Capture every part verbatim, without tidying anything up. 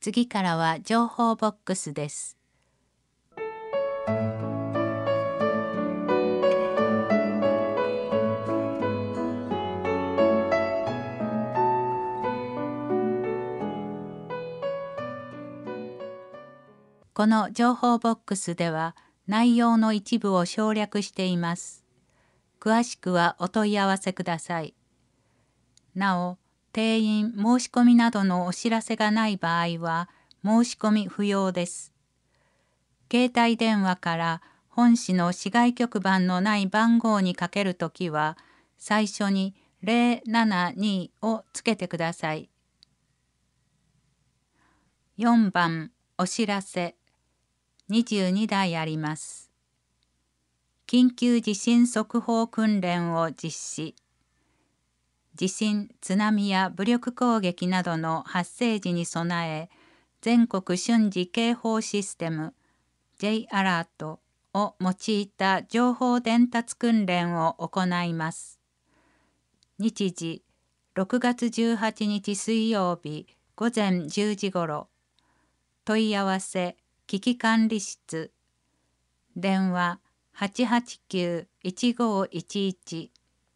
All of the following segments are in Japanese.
次からは情報ボックスです。この情報ボックスでは内容の一部を省略しています。詳しくはお問い合わせください。なお、定員申し込みなどのお知らせがない場合は申し込み不要です。携帯電話から本市の市外局番のない番号にかけるときは最初にゼロななにをつけてください。よんばんお知らせ。にじゅうにだいあります。緊急地震速報訓練を実施。地震、津波や武力攻撃などの発生時に備え、全国瞬時警報システム J アラートを用いた情報伝達訓練を行います。日時ろくがつじゅうはちにち水曜日午前じゅうじごろ。問い合わせ危機管理室。電話はちはちきゅう いちごいちいち。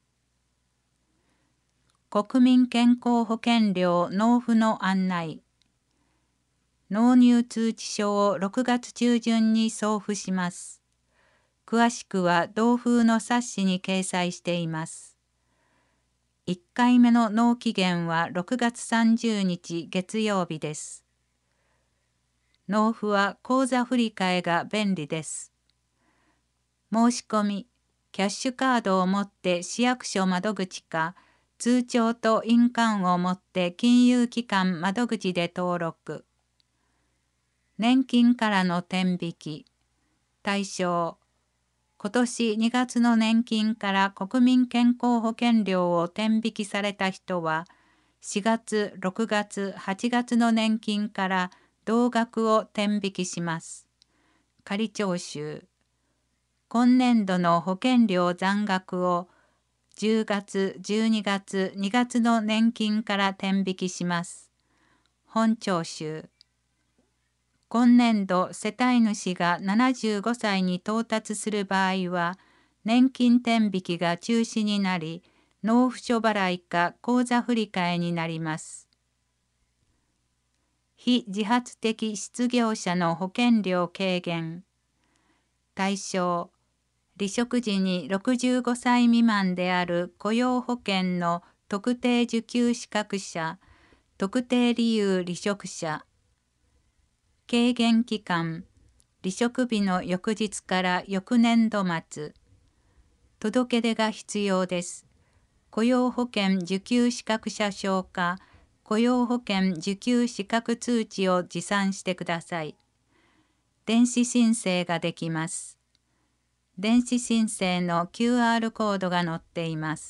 国民健康保険料納付の案内。納入通知書をろくがつちゅうじゅんに送付します。詳しくは同封の冊子に掲載しています。いっかいめの納期限はろくがつさんじゅうにち月曜日です。納付は口座振替が便利です。申し込み、キャッシュカードを持って市役所窓口か、通帳と印鑑を持って金融機関窓口で登録。年金からの天引き。対象。今年にがつの年金から国民健康保険料を天引きされた人は、しがつ、ろくがつ、はちがつの年金から同額を天引きします。仮徴収。今年度の保険料残額をじゅうがつ、じゅうにがつ、にがつの年金から天引きします。本徴収。今年度世帯主がななじゅうごさいに到達する場合は、年金天引きが中止になり、納付書払いか口座振替になります。非自発的失業者の保険料軽減。対象。離職時にろくじゅうごさい未満である雇用保険の特定受給資格者、特定理由離職者。軽減期間、離職日の翌日から翌年度末。届け出が必要です。雇用保険受給資格者証か、雇用保険受給資格通知を持参してください。電子申請ができます。電子申請の キューアール コードが載っています。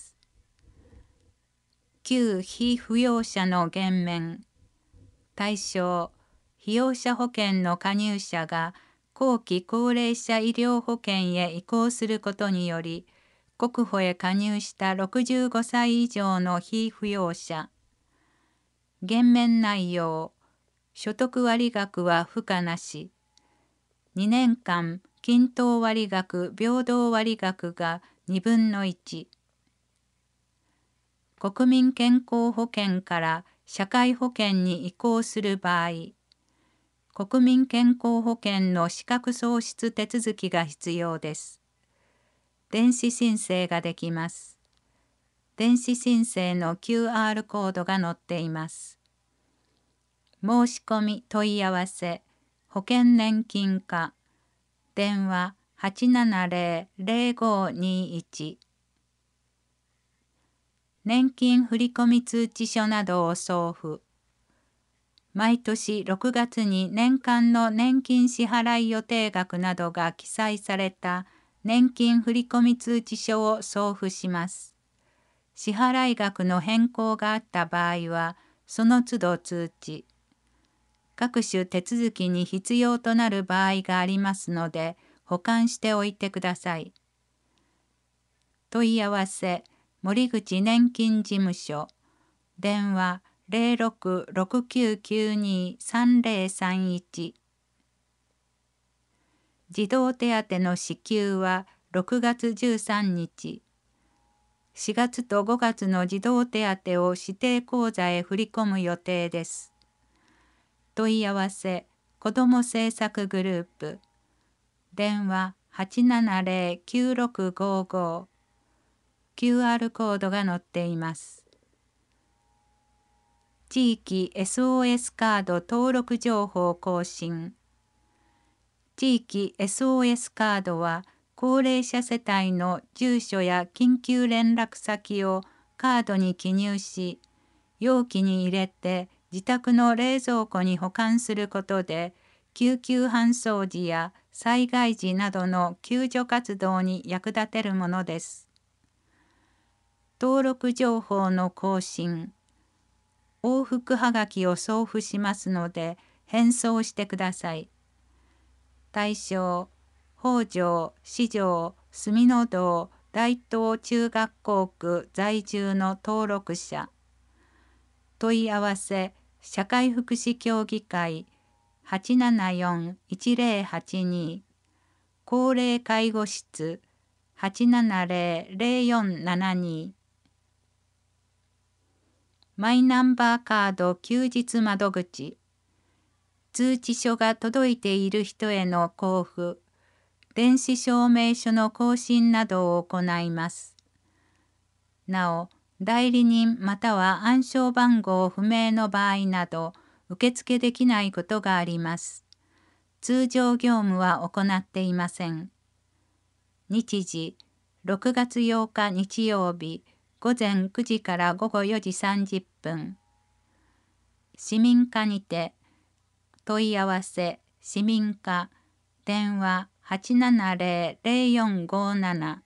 旧被扶養者の減免。対象。被用者保険の加入者が後期高齢者医療保険へ移行することにより、国保へ加入したろくじゅうごさい以上の被扶養者。減免内容。所得割額は付加なし。にねんかん均等割額平等割額がにぶんのいち。国民健康保険から社会保険に移行する場合、国民健康保険の資格喪失手続きが必要です。電子申請ができます。電子申請の キューアール コードが載っています。申し込み問い合わせ、保険年金課、電話はちななゼロ ゼロごにいち。年金振込通知書などを送付。毎年ろくがつに年間の年金支払い予定額などが記載された年金振込通知書を送付します。支払い額の変更があった場合は、その都度通知。各種手続きに必要となる場合がありますので、保管しておいてください。問い合わせ、森口年金事務所。電話ゼロろく ろくきゅうきゅうに さんゼロさんいち。児童手当の支給はろくがつじゅうさんにち。しがつとごがつの児童手当を指定口座へ振り込む予定です。問い合わせ、子ども政策グループ。電話 はちななゼロ きゅうろくごご。キューアール コードが載っています。地域 エスオーエス カード登録情報更新。地域 エスオーエス カードは、高齢者世帯の住所や緊急連絡先をカードに記入し、容器に入れて自宅の冷蔵庫に保管することで、救急搬送時や災害時などの救助活動に役立てるものです。登録情報の更新。往復はがきを送付しますので、返送してください。対象、北条、四条、住の堂、大東中学校区在住の登録者。問い合わせ、社会福祉協議会 はちななよん いちゼロはちに、高齢介護室 はちななゼロ ゼロよんななに。マイナンバーカード休日窓口。通知書が届いている人への交付、電子証明書の更新などを行います。なお、代理人または暗証番号不明の場合など、受付できないことがあります。通常業務は行っていません。日時、ろくがつようか日曜日、午前くじから午後よじさんじゅっぷん。市民課にて、問い合わせ、市民課、電話 はちななゼロ ゼロよんごなな。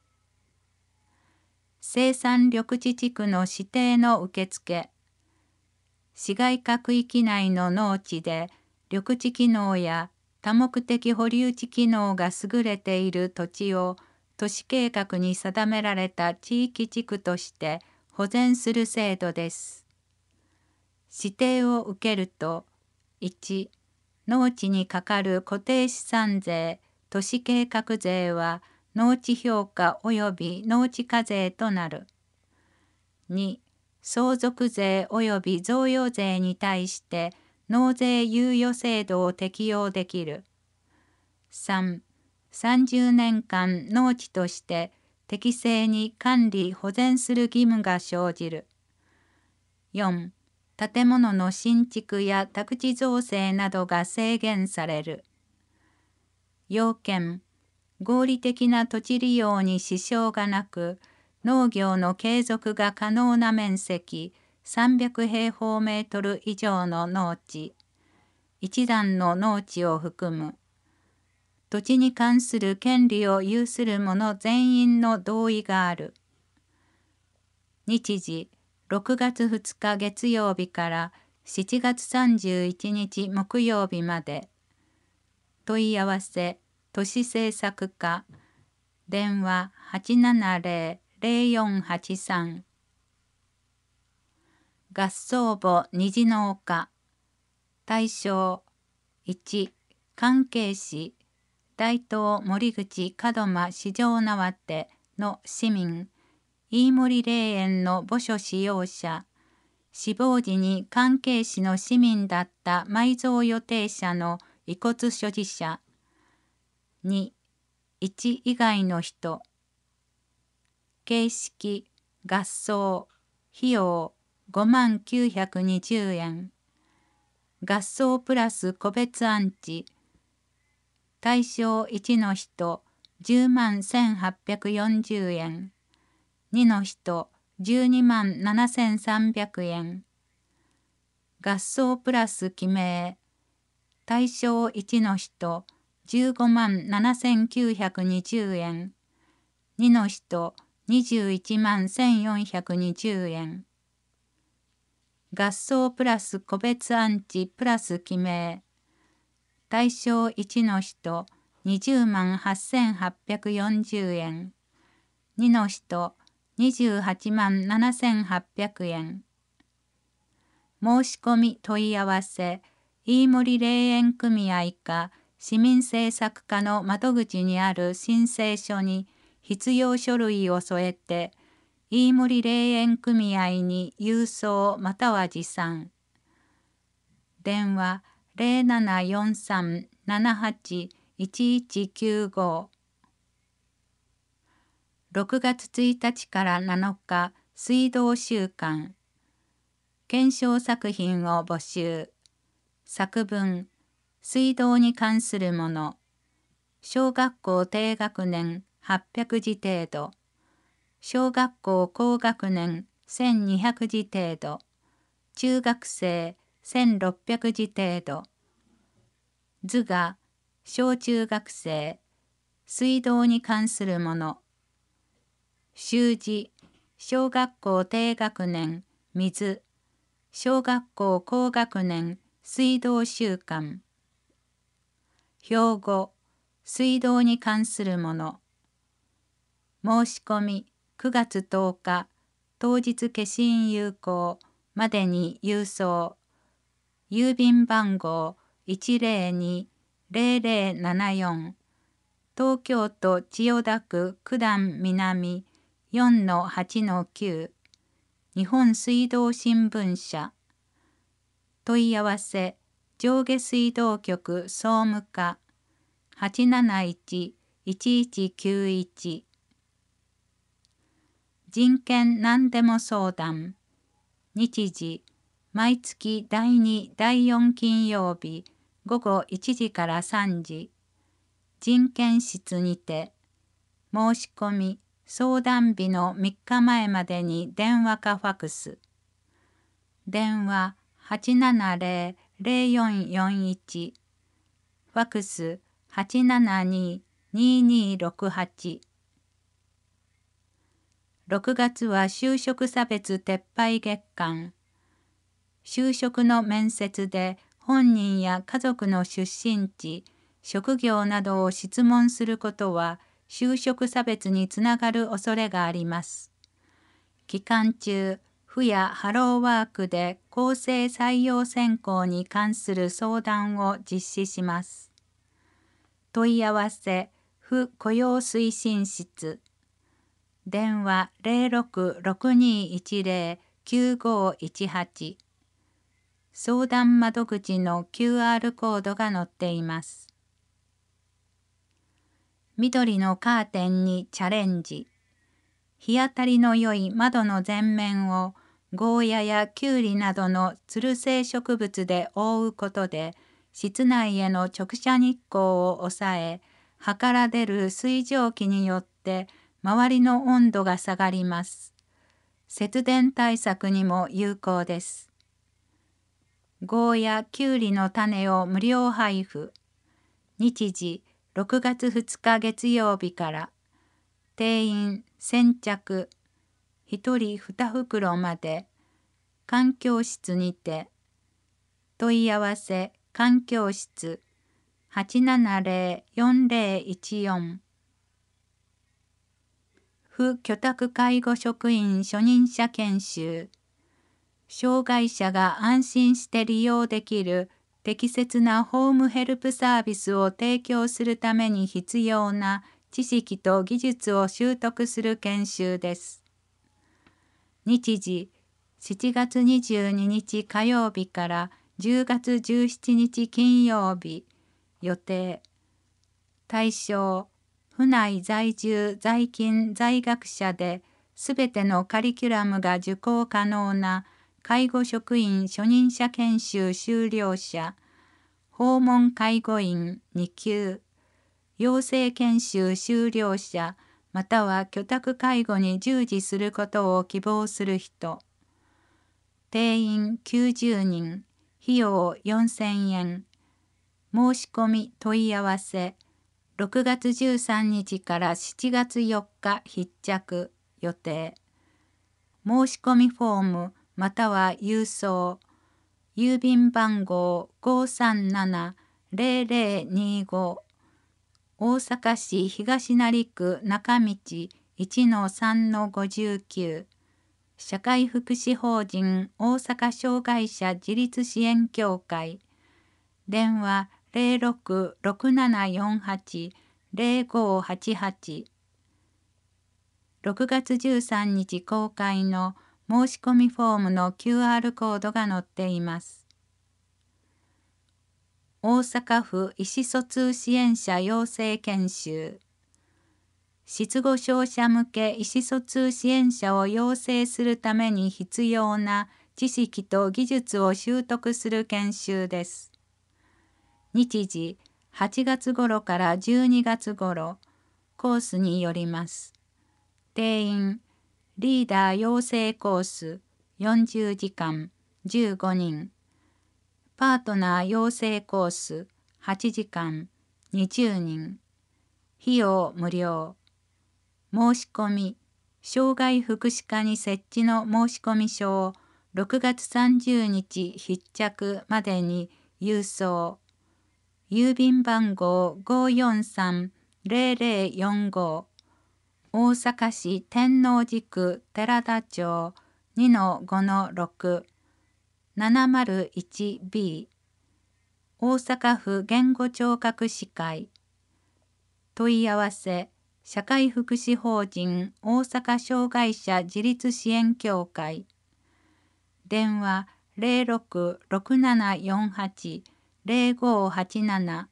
生産緑地地区の指定の受付。市街化区域内の農地で緑地機能や多目的保留地機能が優れている土地を都市計画に定められた地域地区として保全する制度です。指定を受けると、いち、農地にかかる固定資産税、都市計画税は農地評価及び農地課税となる。に、相続税及び贈与税に対して納税猶予制度を適用できる。さん、さんじゅうねんかん農地として適正に管理保全する義務が生じる。よん、建物の新築や宅地造成などが制限される。要件、合理的な土地利用に支障がなく、農業の継続が可能な面積さんびゃくへいほうメートル以上の農地、一段の農地を含む。土地に関する権利を有する者全員の同意がある。日時、ろくがつふつか月曜日からしちがつさんじゅういちにち木曜日まで。問い合わせ、都市政策課、電話 はちななゼロ ゼロよんはちさん。合葬墓虹の丘。対象、いち、関係市、大東森口門真四条縄手の市民、飯森霊園の墓所使用者、死亡時に関係市の市民だった埋蔵予定者の遺骨所持者。に、いち以外の人。形式、合葬、費用ごまんきゅうひゃくにじゅうえん。合葬プラス個別安置。対象いちの人じゅうまんせんはっぴゃくよんじゅうえん。にの人じゅうにまんななせんさんびゃくえん。合葬プラス記名。対象いちの人じゅうごまんななせんきゅうひゃくにじゅうえん。にの人にじゅういちまんせんよんひゃくにじゅうえん。合葬プラス個別安置プラス記名。対象いちの人にじゅうまんはっせんはっぴゃくよんじゅうえん。にの人にじゅうはちまんななせんはっぴゃくえん。 申し込み問い合わせ、飯森霊園組合か市民政策課の窓口にある申請書に必要書類を添えて、飯森霊園組合に郵送または持参。電話ゼロななよんさん ななはち いちいちきゅうご。ろくがつついたちからなのか、水道週間。検証作品を募集。作文、水道に関するもの。小学校低学年はっぴゃくじ程度。小学校高学年せんにひゃくじ程度。中学生せんろっぴゃくじ程度。図画、小中学生、水道に関するもの。習字、小学校低学年、水、小学校高学年、水道週間。標語、水道に関するもの。申し込み、くがつとおか、当日消印有効までに郵送。郵便番号 いちゼロに ゼロゼロななよん、東京都千代田区九段南 よんのはちのきゅう、日本水道新聞社。問い合わせ、上下水道局総務課 はちなないち いちいちきゅういち。人権何でも相談。日時、毎月だいに、だいよん金曜日ごごいちじからさんじ。人権室にて。申し込み、相談日のみっかまえまでに電話かファクス。電話はちななゼロ ゼロよんよんいち。ファクスはちななに ににろくはち。ろくがつは就職差別撤廃月間。就職の面接で本人や家族の出身地、職業などを質問することは就職差別につながる恐れがあります。期間中、府やハローワークで公正採用選考に関する相談を実施します。問い合わせ、府雇用推進室。電話ゼロろく ろくにいちゼロ きゅうごいちはち。相談窓口の キューアール コードが載っています。緑のカーテンにチャレンジ。日当たりの良い窓の全面をゴーヤやキュウリなどのつる性植物で覆うことで室内への直射日光を抑え、葉から出る水蒸気によって周りの温度が下がります。節電対策にも有効です。ゴーヤ、キュウリの種を無料配布。日時ろくがつふつか月曜日から。定員先着。ひとりに袋まで。環境室にて。問い合わせ環境室 はちななゼロ よんゼロいちよん。府居宅介護職員初任者研修。障害者が安心して利用できる適切なホームヘルプサービスを提供するために必要な知識と技術を習得する研修です。日時、しちがつにじゅうににち火曜日からじゅうがつじゅうしちにち金曜日。予定。対象、府内在住在勤在学者で、すべてのカリキュラムが受講可能な介護職員初任者研修修了者、訪問介護員に級、養成研修修了者、または居宅介護に従事することを希望する人。定員きゅうじゅうにん、費用よんせんえん。申し込み問い合わせ、ろくがつじゅうさんにちからしちがつよっか必着予定。申し込みフォームまたは郵送。郵便番号 ごさんなな ゼロゼロにご。大阪市東成区中道 いちのさんのごじゅうきゅう。 社会福祉法人大阪障害者自立支援協会電話 ゼロろく ろくななよんはち ゼロごはちはち ろくがつじゅうさんにち公開の申し込みフォームの キューアール コードが載っています。大阪府意思疎通支援者養成研修失語症者向け意思疎通支援者を養成するために必要な知識と技術を習得する研修です。日時はちがつ頃からじゅうにがつ頃、コースによります。定員、リーダー養成コースよんじゅうじかんじゅうごにん、パートナー養成コースはちじかんにじゅうにん、費用無料。申し込み、障害福祉課に設置の申し込み書をろくがつさんじゅうにち必着までに郵送。郵便番号 ごーよんさん ゼロゼロよんご、大阪市天王寺区寺田町 にのごのろく ななまるいちビー 大阪府言語聴覚士会問い合わせ社会福祉法人大阪障害者自立支援協会電話 ゼロろく ろくななよんはち ゼロごはちなな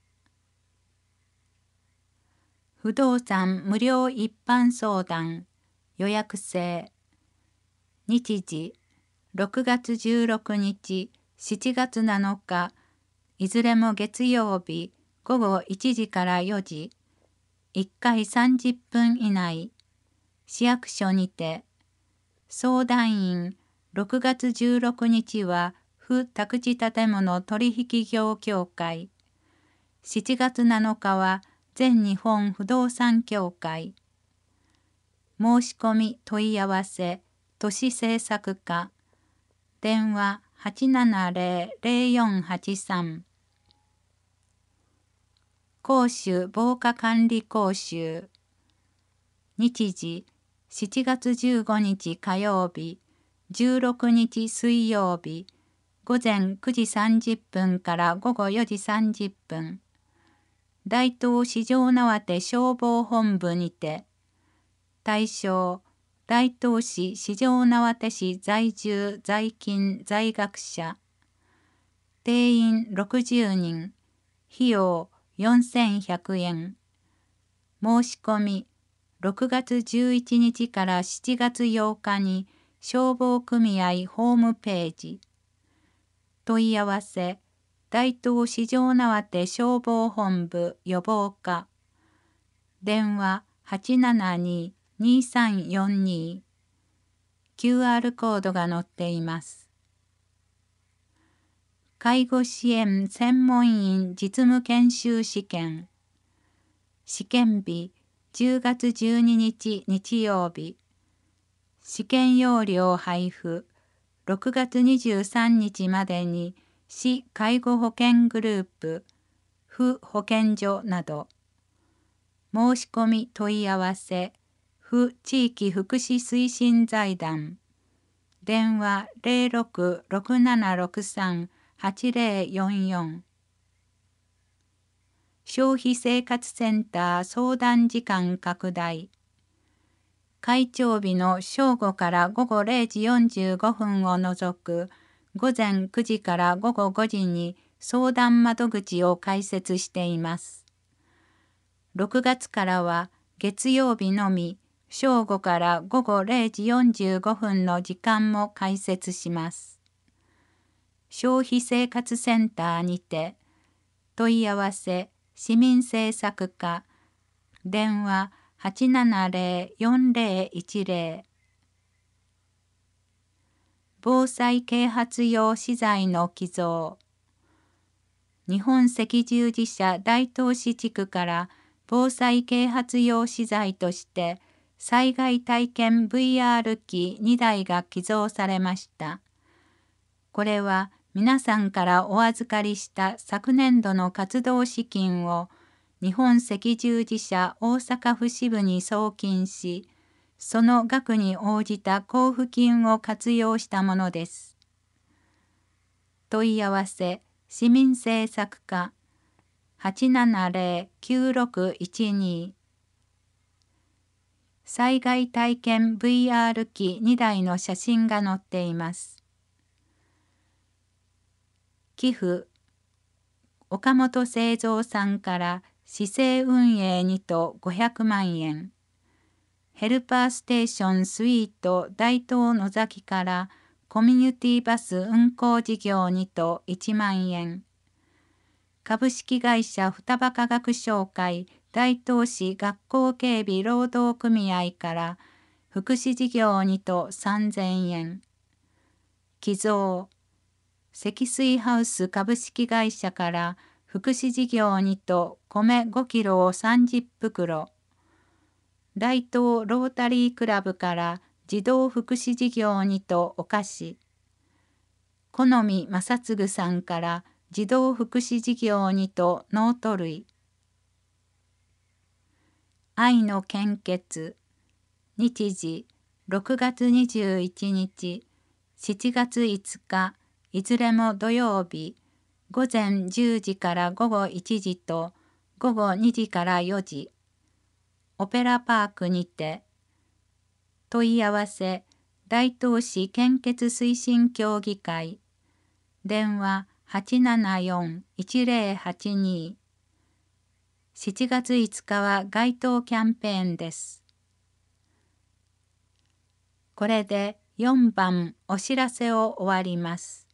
不動産無料一般相談予約制日時ろくがつじゅうろくにちしちがつなのかいずれも月曜日ごごいちじからよじいっかいさんじゅっぷん以内市役所にて相談員ろくがつじゅうろくにちは府宅地建物取引業協会しちがつなのかは全日本不動産協会申し込み問い合わせ都市政策課電話 はちななゼロ ゼロよんはちさん講習防火管理講習日時しちがつじゅうごにち火曜日じゅうろくにち水曜日ごぜんくじさんじゅっぷんからごごよじさんじゅっぷん大東四条畷消防本部にて対象大東市四条畷市在住在勤在学者定員ろくじゅうにん費用よんせんひゃくえん申し込みろくがつじゅういちにちからしちがつようかに消防組合ホームページ問い合わせ大東四条畷消防本部予防課電話 はちななに にさんよんに キューアール コードが載っています。介護支援専門員実務研修試験試験日じゅうがつじゅうににち日曜日試験要領配布ろくがつにじゅうさんにちまでに市介護保険グループ府保健所など申し込み問い合わせ府地域福祉推進財団電話 ゼロろく ろくななろくさん はちゼロよんよん消費生活センター相談時間拡大開庁日の正午から午後れいじよんじゅうごふんを除く午前くじから午後ごじに相談窓口を開設しています。ろくがつからは月曜日のみ正午から午後れいじよんじゅうごふんの時間も開設します。消費生活センターにて問い合わせ市民政策課電話 はちななゼロ よんゼロいちゼロ防災啓発用資材の寄贈日本赤十字社大東市地区から防災啓発用資材として災害体験 ブイアール 機にだいが寄贈されました。これは皆さんからお預かりした昨年度の活動資金を日本赤十字社大阪府支部に送金し、 その額に応じた交付金を活用したものです。問い合わせ市民政策課 はちななゼロ きゅうろくいちに 災害体験 ブイアール 機にだいの写真が載っています。寄付岡本清三さんから市政運営にとごひゃくまんえん。ヘルパーステーションスイート大東野崎からコミュニティバス運行事業にといちまんえん。株式会社双葉科学商会大東市学校警備労働組合から福祉事業にとさんぜんえん。寄贈積水ハウス株式会社から福祉事業にと米ごキロをさんじゅっぷくろ。大東ロータリークラブから児童福祉事業にとお菓子。好み正嗣さんから児童福祉事業にとノート類。愛の献血日時ろくがつにじゅういちにちしちがついつかいずれも土曜日ごぜんじゅうじからごごいちじとごごにじからよじオペラパークにて。問い合わせ大東市献血推進協議会電話 はちななよん いちぜろはちに。しちがついつかは街頭キャンペーンです。これでよんばんお知らせを終わります。